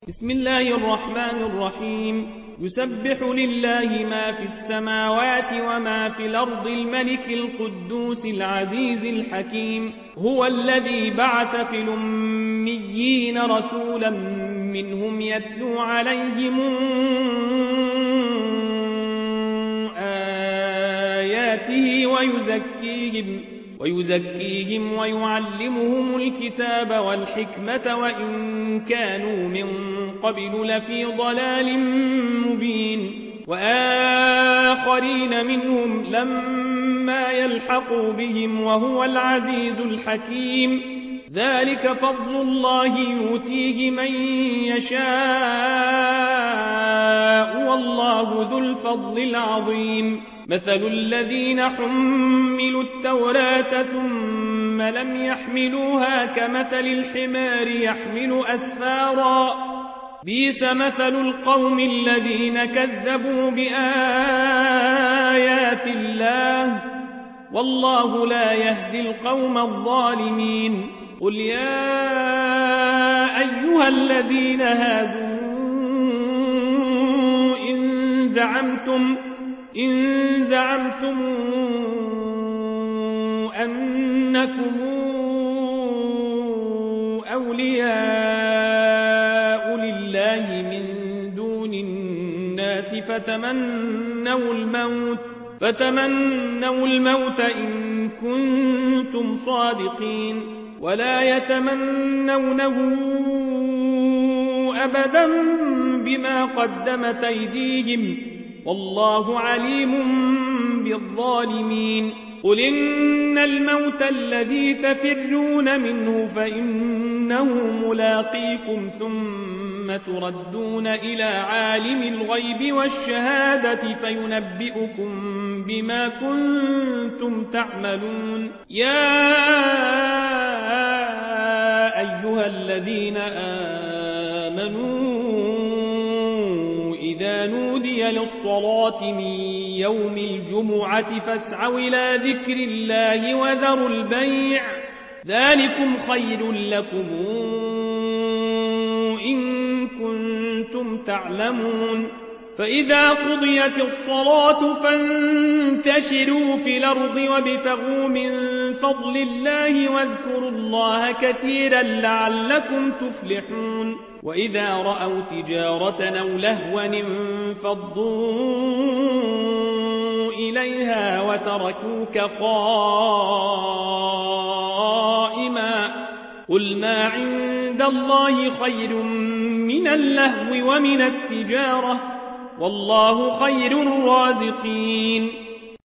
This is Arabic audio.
بسم الله الرحمن الرحيم. يسبح لله ما في السماوات وما في الأرض الملك القدوس العزيز الحكيم. هو الذي بعث في الأميين رسولا منهم يتلو عليهم آياته ويزكيهم ويعلمهم الكتاب والحكمة وإن كانوا من قبل لفي ضلال مبين. وآخرين منهم لما يلحقوا بهم وهو العزيز الحكيم. ذلك فضل الله يؤتيه من يشاء والله ذو الفضل العظيم. مثل الذين حملوا التوراة ثم لم يحملوها كمثل الحمار يحمل أسفارا بئس مثل القوم الذين كذبوا بآيات الله والله لا يهدي القوم الظالمين. قل يا أيها الذين هادوا إن زعمتم أنكم أولياء لله من دون الناس فتمنوا الموت إن كنتم صادقين ولا يتمنونه أبدا بما قدمت أيديهم والله عليم بالظالمين. قل إن الموت الذي تفرون منه فإنه ملاقيكم ثم تردون إلى عالم الغيب والشهادة فينبئكم بما كنتم تعملون. يا أيها الذين آمنوا إذا نودي للصلاة من يوم الجمعة فاسعوا إلى ذكر الله وذروا البيع ذلكم خير لكم إن كنتم تعلمون. فإذا قضيت الصلاة فانتشروا في الأرض وابتغوا من فضل الله واذكروا الله كثيرا لعلكم تفلحون. وإذا رأوا تجارة أو لهوا انفضوا إليها وتركوك قائما قل ما عند الله خير من اللهو ومن التجارة والله خير الرازقين.